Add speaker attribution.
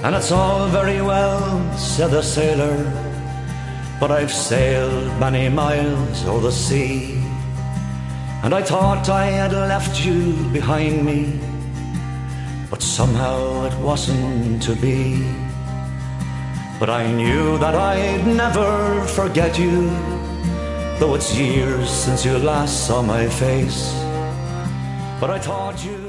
Speaker 1: And it's all very well, said the sailor, but I've sailed many miles o'er the sea, and I thought I had left you behind me, but somehow it wasn't to be. But I knew that I'd never forget you, though it's years since you last saw my face. But I thought you